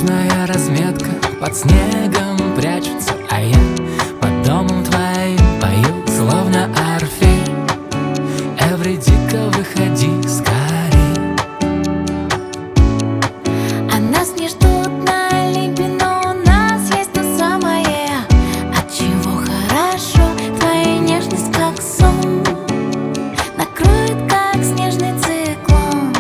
Снежная разметка под снегом прячется, а я под домом твоим пою, словно Орфей. Эвридика, выходи скорей. А нас не ждут на Олимпе, но у нас есть то самое, от чего хорошо. Твоя нежность, как сон, накроет, как снежный циклон.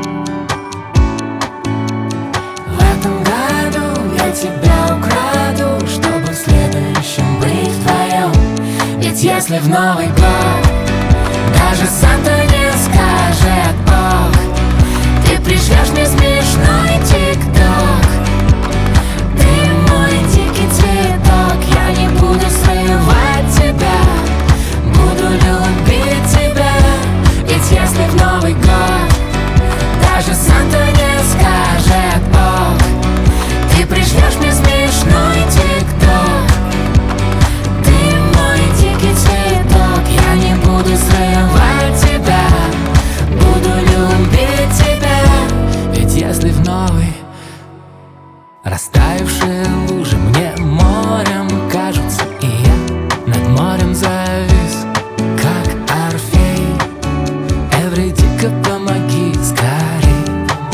В этом году я тебя украду, чтобы в следующем быть вдвоем. Ведь если в Новый год даже Санта не скажет ох, ты пришлешь мне смешной тик-ток. Ты мой дикий цветок, я не буду срывать тебя, буду любить тебя. Ведь если в Новый год даже Санта не скажет ох, ты пришлешь мне смешной тик-ток. Ты мой дикий цветок, я не буду срывать тебя, буду любить тебя. Ведь если в новый растаявшие лужи мне морем кажутся, и я над морем завис, как Орфей. Эвридика, помоги скорей.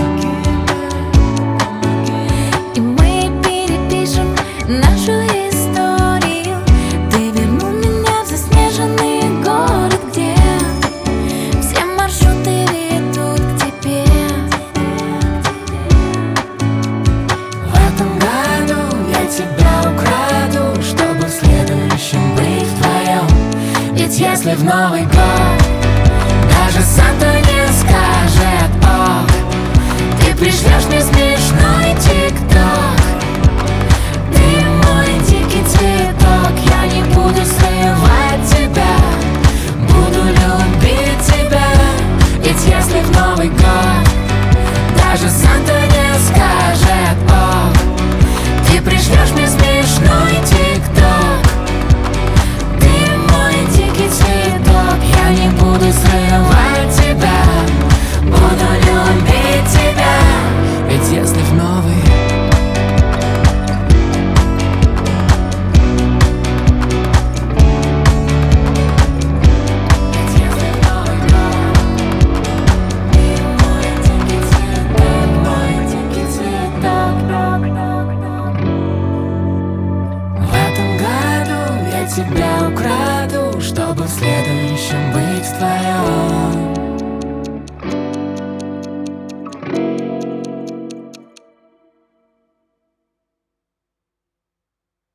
И мы перепишем нашу историю. Ты вернул меня в заснеженный город, где все маршруты ведут к тебе. В этом году я тебя украду, чтобы в следующем быть вдвоем. Ведь если в Новый год